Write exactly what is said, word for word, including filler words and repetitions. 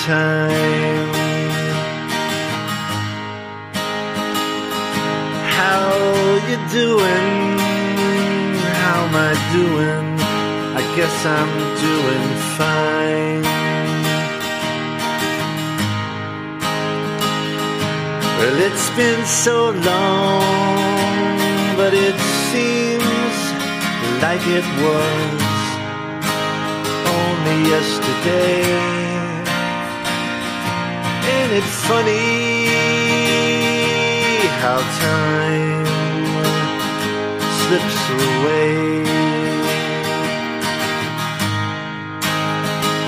time. How you doing? How am I doing? I guess I'm doing fine. Well, it's been so long, but it seems like it was only yesterday. Ain't it funny how time slips away?